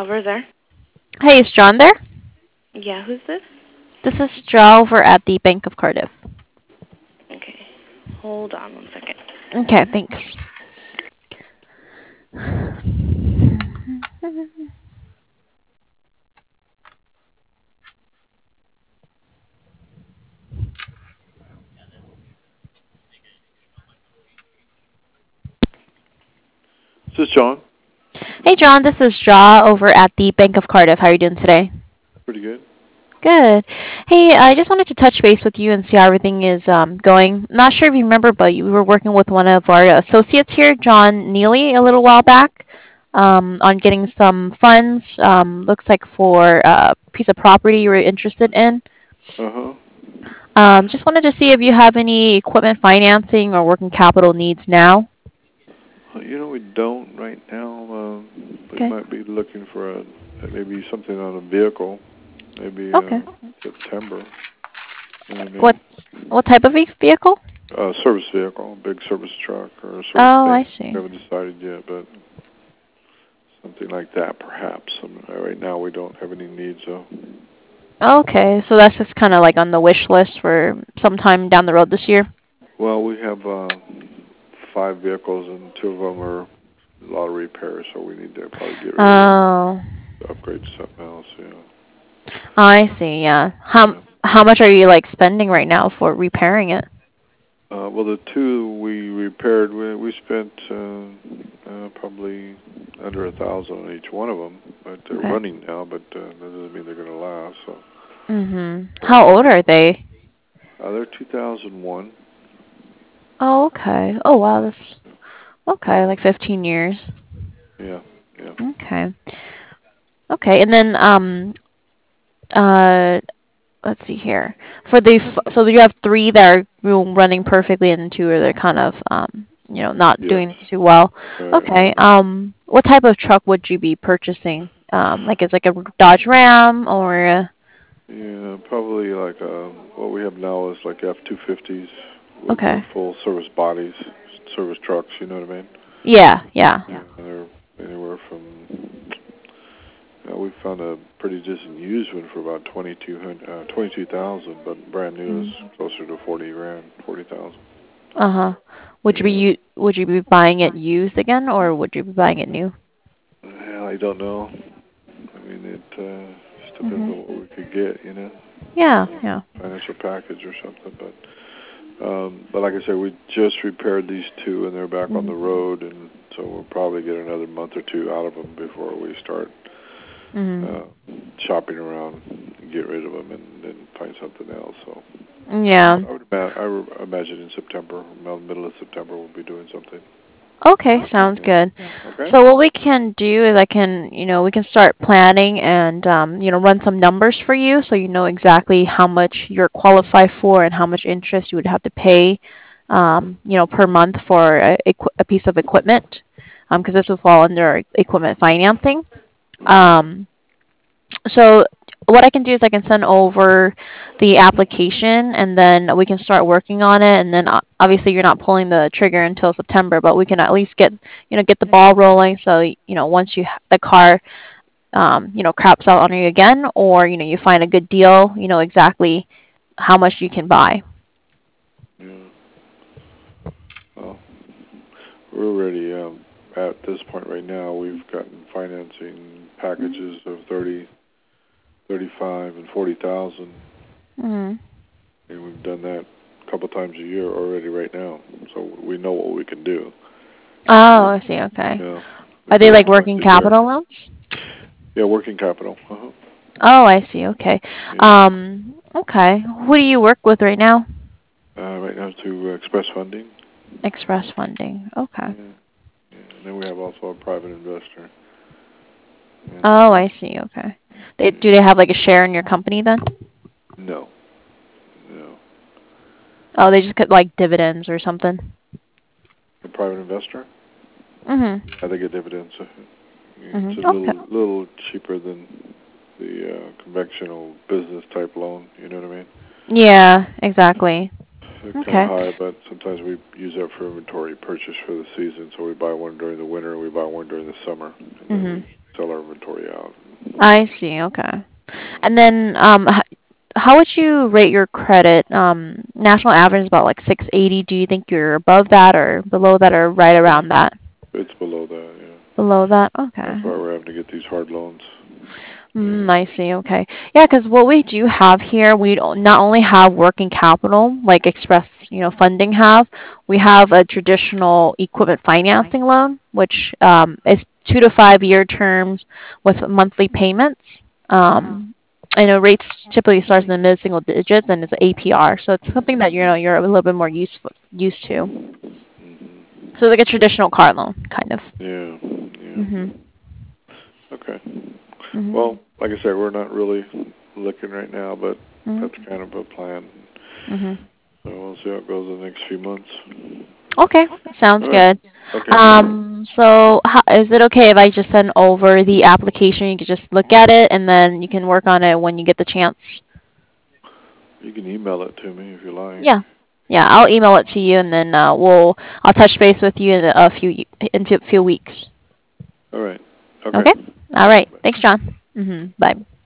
over there? Hey, is John there? Yeah, who's this? This is Joe over at the Bank of Cardiff. Okay. Hold on one second. Okay, thanks. This is John. Hey, John, this is Jaw over at the Bank of Cardiff. How are you doing today? Pretty good. Good. Hey, I just wanted to touch base with you and see how everything is going. Not sure if you remember, but you were working with one of our associates here, John Neely, a little while back, on getting some funds. Looks like for a piece of property you were interested in. Uh-huh. Just wanted to see if you have any equipment financing or working capital needs now. We don't right now. We Okay. might be looking for maybe something on a vehicle, maybe Okay. September. You know what I What mean? what type of vehicle? Service vehicle, big service truck or a service Oh, van. I see. We haven't decided yet, but something like that perhaps. Right now we don't have any needs, though. Okay, so that's just kind of like on the wish list for sometime down the road this year. Well, we have 5 vehicles, and 2 of them are a lot of repairs, so we need to probably get rid of them, Oh, upgrade to something else. I see. Yeah. Yeah. How much are you like spending right now for repairing it? Well, the 2 we repaired, we spent probably under 1,000 on each one of them, but they're Okay. running now. But that doesn't mean they're going to last. So Mhm. we're How not. old are they? They're 2001. Oh, okay. Oh, wow. That's okay. Like 15 years. Yeah, yeah. Okay. Okay. And then uh let's see here. For the so you have 3 that are running perfectly and 2 are they're kind of not Yes. doing too well. Right. Okay. What type of truck would you be purchasing? Like it's like a Dodge Ram or Yeah, probably like what we have now is like F-250s with okay. full service bodies, service trucks. You know what I mean? Yeah, yeah. Yeah. They're anywhere from. We found a pretty decent used one for about 22,000, but brand new is Mm. closer to 40 grand, 40,000. Uh-huh. Yeah. Would you be buying it used again or would you be buying it new? Well, I don't know. I mean, it just depends Mhm. on what we could get, Yeah, yeah. financial package or something. But like I said, we just repaired these 2 and they're back on the Mhm. road, and so we'll probably get another month or 2 out of them before we start Mhm. uh, shopping around and get rid of them and then find something else. So Yeah. I would imagine in September, middle of September, we'll be doing something. Okay, sounds Yeah. good. Okay. So what we can do is we can start planning and run some numbers for you so you know exactly how much you're qualified for and how much interest you would have to pay per month for a piece of equipment. Because this will fall under equipment financing. Mhm. Um so what I can do is I can send over the application and then we can start working on it and then obviously you're not pulling the trigger until September, but we can at least get the ball rolling so once the car craps out on you again or you find a good deal, you know exactly how much you can buy. Yeah. Well, we're already at this point right now. We've gotten financing packages of 30, 35, and 40,000, Mhm. and we've done that a couple times a year already right now. So we know what we can do. Oh, Yeah. I see. Okay. Yeah. We Are they do it like twice working a year. capital loans? Yeah, working capital. Oh, I see. Okay. Yeah. Okay. Who do you work with right now? Right now to Express Funding. Express Funding. Okay. Yeah. Yeah. And then we have also a private investor. And Oh, I see. Okay. Do they have like a share in your company then? no, no. Oh, they just get like dividends or something. The private investor. Mhm. Yeah, they get dividends. It's Mhm. a Okay. little cheaper than the conventional business type loan. You know what I mean? Yeah, exactly. They're kind of Okay. high, but sometimes we use that for inventory purchase for the season. So we buy one during the winter, we buy one during the summer, and then we Mhm. sell our inventory out. I see. Okay. And then, how would you rate your credit? National average is about like 680. Do you think you're above that or below that or right around that? It's below that, yeah. Below that? Okay. That's why we're having to get these hard loans. I see. Okay. Yeah, because what we do have here, we not only have working capital, like Express, funding have, we have a traditional equipment financing loan, which is 2 to 5 year terms with monthly payments. I know rates typically starts in the mid single digits, and it's APR, so it's something that you're a little bit more used to. Mm-hmm. So like a traditional car loan, kind of. Yeah. Mhm. Okay. Mhm. Well, like I said, we're not really looking right now, but Mhm. that's kind of a plan. Mhm. So we'll see how it goes in the next few months. Okay, sounds All right. good. Okay. So is it okay if I just send over the application? You can just look at it, and then you can work on it when you get the chance. You can email it to me if you like. Yeah, yeah. I'll email it to you, and then I'll touch base with you in a few weeks. All right. Okay. Okay. All right. Bye. Thanks, John. Bye.